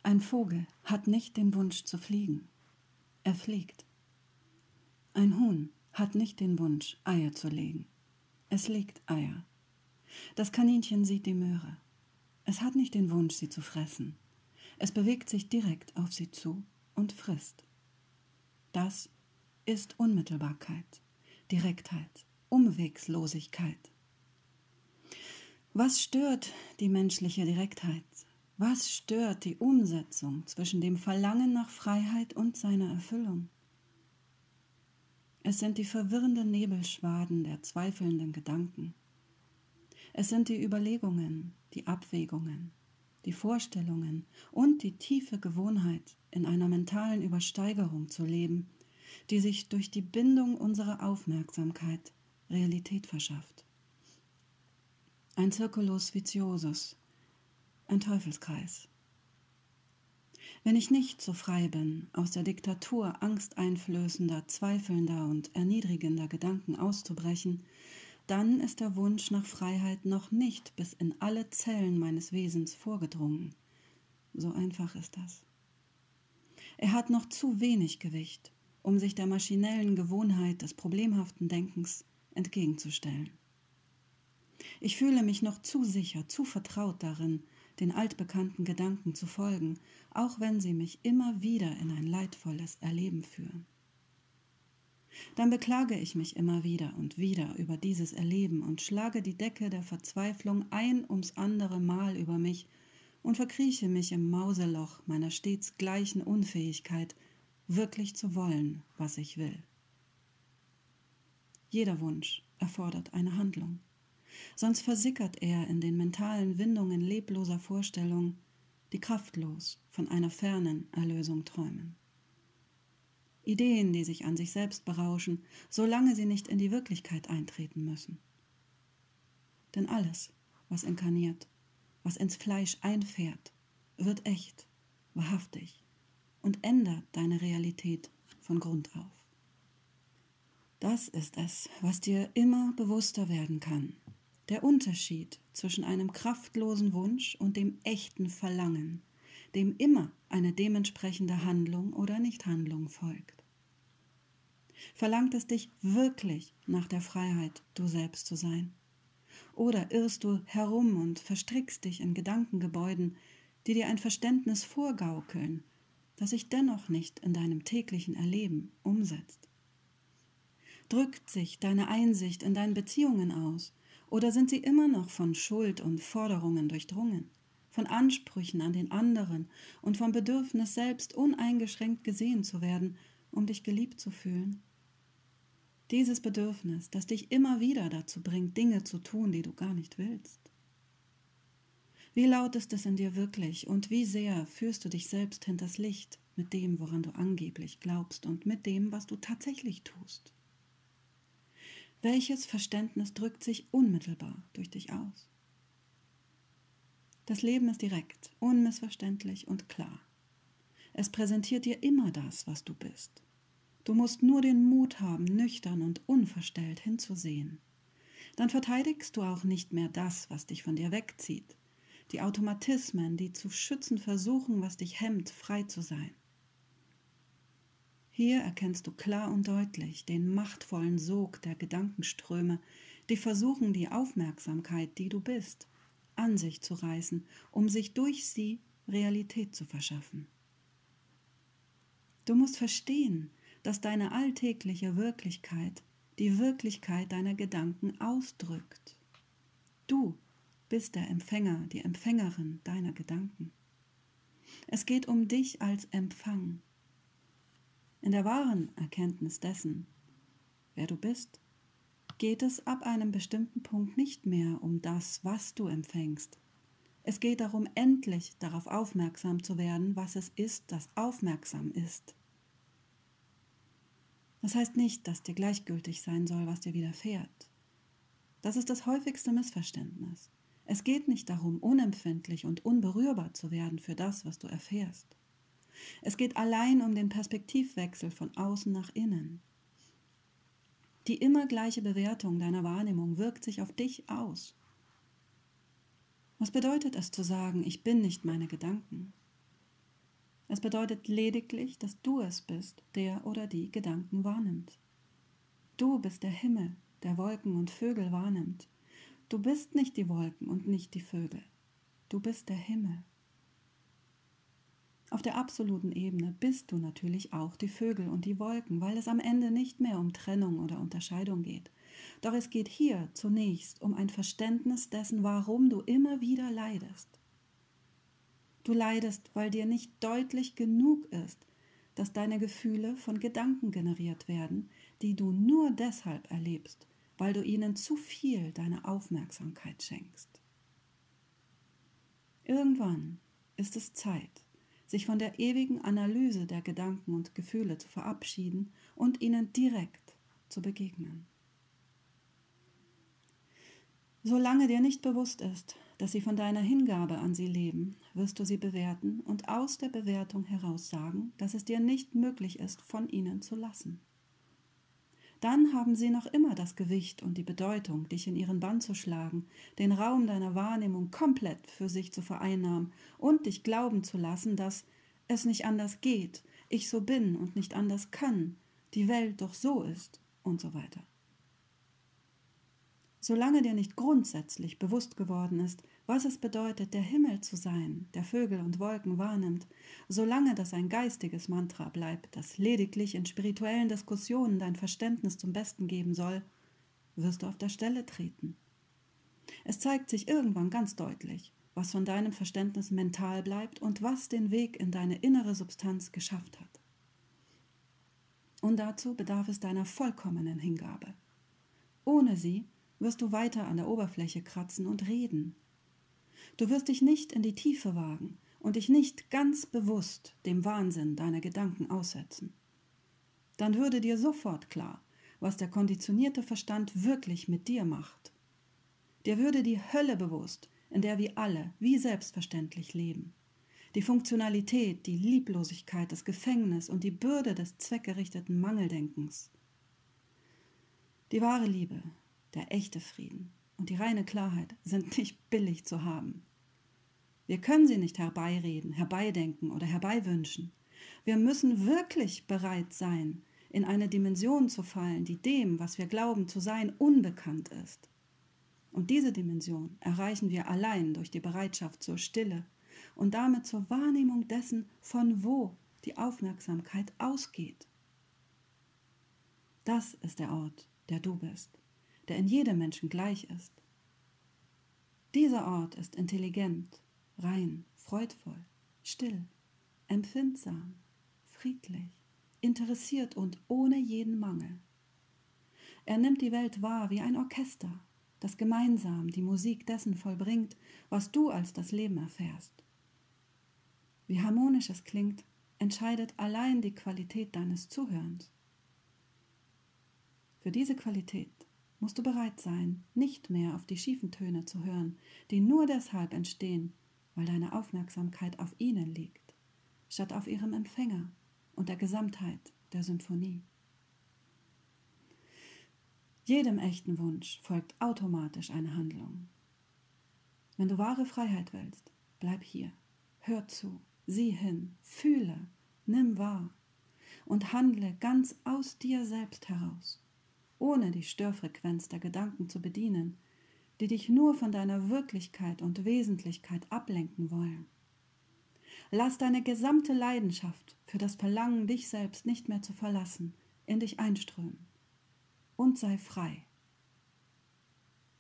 Ein Vogel hat nicht den Wunsch zu fliegen. Er fliegt. Ein Huhn hat nicht den Wunsch, Eier zu legen. Es legt Eier. Das Kaninchen sieht die Möhre. Es hat nicht den Wunsch, sie zu fressen. Es bewegt sich direkt auf sie zu und frisst. Das ist Unmittelbarkeit, Direktheit, Umwegslosigkeit. Was stört die menschliche Direktheit? Was stört die Umsetzung zwischen dem Verlangen nach Freiheit und seiner Erfüllung? Es sind die verwirrenden Nebelschwaden der zweifelnden Gedanken. Es sind die Überlegungen, die Abwägungen, die Vorstellungen und die tiefe Gewohnheit, in einer mentalen Übersteigerung zu leben, die sich durch die Bindung unserer Aufmerksamkeit Realität verschafft. Ein Circulus viciosus, ein Teufelskreis. Wenn ich nicht so frei bin, aus der Diktatur angsteinflößender, zweifelnder und erniedrigender Gedanken auszubrechen, dann ist der Wunsch nach Freiheit noch nicht bis in alle Zellen meines Wesens vorgedrungen. So einfach ist das. Er hat noch zu wenig Gewicht, um sich der maschinellen Gewohnheit des problemhaften Denkens entgegenzustellen. Ich fühle mich noch zu sicher, zu vertraut darin, den altbekannten Gedanken zu folgen, auch wenn sie mich immer wieder in ein leidvolles Erleben führen. Dann beklage ich mich immer wieder und wieder über dieses Erleben und schlage die Decke der Verzweiflung ein ums andere Mal über mich und verkrieche mich im Mauseloch meiner stets gleichen Unfähigkeit, wirklich zu wollen, was ich will. Jeder Wunsch erfordert eine Handlung. Sonst versickert er in den mentalen Windungen lebloser Vorstellungen, die kraftlos von einer fernen Erlösung träumen. Ideen, die sich an sich selbst berauschen, solange sie nicht in die Wirklichkeit eintreten müssen. Denn alles, was inkarniert, was ins Fleisch einfährt, wird echt, wahrhaftig und ändert deine Realität von Grund auf. Das ist es, was dir immer bewusster werden kann. Der Unterschied zwischen einem kraftlosen Wunsch und dem echten Verlangen, dem immer eine dementsprechende Handlung oder Nichthandlung folgt. Verlangt es dich wirklich nach der Freiheit, du selbst zu sein? Oder irrst du herum und verstrickst dich in Gedankengebäuden, die dir ein Verständnis vorgaukeln, das sich dennoch nicht in deinem täglichen Erleben umsetzt? Drückt sich deine Einsicht in deinen Beziehungen aus? Oder sind sie immer noch von Schuld und Forderungen durchdrungen, von Ansprüchen an den anderen und vom Bedürfnis, selbst uneingeschränkt gesehen zu werden, um dich geliebt zu fühlen? Dieses Bedürfnis, das dich immer wieder dazu bringt, Dinge zu tun, die du gar nicht willst. Wie laut ist es in dir wirklich und wie sehr führst du dich selbst hinters Licht mit dem, woran du angeblich glaubst und mit dem, was du tatsächlich tust? Welches Verständnis drückt sich unmittelbar durch dich aus? Das Leben ist direkt, unmissverständlich und klar. Es präsentiert dir immer das, was du bist. Du musst nur den Mut haben, nüchtern und unverstellt hinzusehen. Dann verteidigst du auch nicht mehr das, was dich von dir wegzieht, die Automatismen, die zu schützen versuchen, was dich hemmt, frei zu sein. Hier erkennst du klar und deutlich den machtvollen Sog der Gedankenströme, die versuchen, die Aufmerksamkeit, die du bist, an sich zu reißen, um sich durch sie Realität zu verschaffen. Du musst verstehen, dass deine alltägliche Wirklichkeit die Wirklichkeit deiner Gedanken ausdrückt. Du bist der Empfänger, die Empfängerin deiner Gedanken. Es geht um dich als Empfang. In der wahren Erkenntnis dessen, wer du bist, geht es ab einem bestimmten Punkt nicht mehr um das, was du empfängst. Es geht darum, endlich darauf aufmerksam zu werden, was es ist, das aufmerksam ist. Das heißt nicht, dass dir gleichgültig sein soll, was dir widerfährt. Das ist das häufigste Missverständnis. Es geht nicht darum, unempfindlich und unberührbar zu werden für das, was du erfährst. Es geht allein um den Perspektivwechsel von außen nach innen. Die immer gleiche Bewertung deiner Wahrnehmung wirkt sich auf dich aus. Was bedeutet es zu sagen, ich bin nicht meine Gedanken? Es bedeutet lediglich, dass du es bist, der oder die Gedanken wahrnimmt. Du bist der Himmel, der Wolken und Vögel wahrnimmt. Du bist nicht die Wolken und nicht die Vögel. Du bist der Himmel. Auf der absoluten Ebene bist du natürlich auch die Vögel und die Wolken, weil es am Ende nicht mehr um Trennung oder Unterscheidung geht. Doch es geht hier zunächst um ein Verständnis dessen, warum du immer wieder leidest. Du leidest, weil dir nicht deutlich genug ist, dass deine Gefühle von Gedanken generiert werden, die du nur deshalb erlebst, weil du ihnen zu viel deine Aufmerksamkeit schenkst. Irgendwann ist es Zeit, sich von der ewigen Analyse der Gedanken und Gefühle zu verabschieden und ihnen direkt zu begegnen. Solange dir nicht bewusst ist, dass sie von deiner Hingabe an sie leben, wirst du sie bewerten und aus der Bewertung heraus sagen, dass es dir nicht möglich ist, von ihnen zu lassen. Dann haben sie noch immer das Gewicht und die Bedeutung, dich in ihren Bann zu schlagen, den Raum deiner Wahrnehmung komplett für sich zu vereinnahmen und dich glauben zu lassen, dass es nicht anders geht, ich so bin und nicht anders kann, die Welt doch so ist und so weiter. Solange dir nicht grundsätzlich bewusst geworden ist, was es bedeutet, der Himmel zu sein, der Vögel und Wolken wahrnimmt, solange das ein geistiges Mantra bleibt, das lediglich in spirituellen Diskussionen dein Verständnis zum Besten geben soll, wirst du auf der Stelle treten. Es zeigt sich irgendwann ganz deutlich, was von deinem Verständnis mental bleibt und was den Weg in deine innere Substanz geschafft hat. Und dazu bedarf es deiner vollkommenen Hingabe. Ohne sie wirst du weiter an der Oberfläche kratzen und reden. Du wirst dich nicht in die Tiefe wagen und dich nicht ganz bewusst dem Wahnsinn deiner Gedanken aussetzen. Dann würde dir sofort klar, was der konditionierte Verstand wirklich mit dir macht. Dir würde die Hölle bewusst, in der wir alle wie selbstverständlich leben. Die Funktionalität, die Lieblosigkeit, das Gefängnis und die Bürde des zweckgerichteten Mangeldenkens. Die wahre Liebe, der echte Frieden und die reine Klarheit sind nicht billig zu haben. Wir können sie nicht herbeireden, herbeidenken oder herbeiwünschen. Wir müssen wirklich bereit sein, in eine Dimension zu fallen, die dem, was wir glauben zu sein, unbekannt ist. Und diese Dimension erreichen wir allein durch die Bereitschaft zur Stille und damit zur Wahrnehmung dessen, von wo die Aufmerksamkeit ausgeht. Das ist der Ort, der du bist, der in jedem Menschen gleich ist. Dieser Ort ist intelligent, rein, freudvoll, still, empfindsam, friedlich, interessiert und ohne jeden Mangel. Er nimmt die Welt wahr wie ein Orchester, das gemeinsam die Musik dessen vollbringt, was du als das Leben erfährst. Wie harmonisch es klingt, entscheidet allein die Qualität deines Zuhörens. Für diese Qualität musst du bereit sein, nicht mehr auf die schiefen Töne zu hören, die nur deshalb entstehen, weil deine Aufmerksamkeit auf ihnen liegt, statt auf ihrem Empfänger und der Gesamtheit der Symphonie. Jedem echten Wunsch folgt automatisch eine Handlung. Wenn du wahre Freiheit willst, bleib hier, hör zu, sieh hin, fühle, nimm wahr und handle ganz aus dir selbst heraus, ohne die Störfrequenz der Gedanken zu bedienen, die dich nur von deiner Wirklichkeit und Wesentlichkeit ablenken wollen. Lass deine gesamte Leidenschaft für das Verlangen, dich selbst nicht mehr zu verlassen, in dich einströmen und sei frei.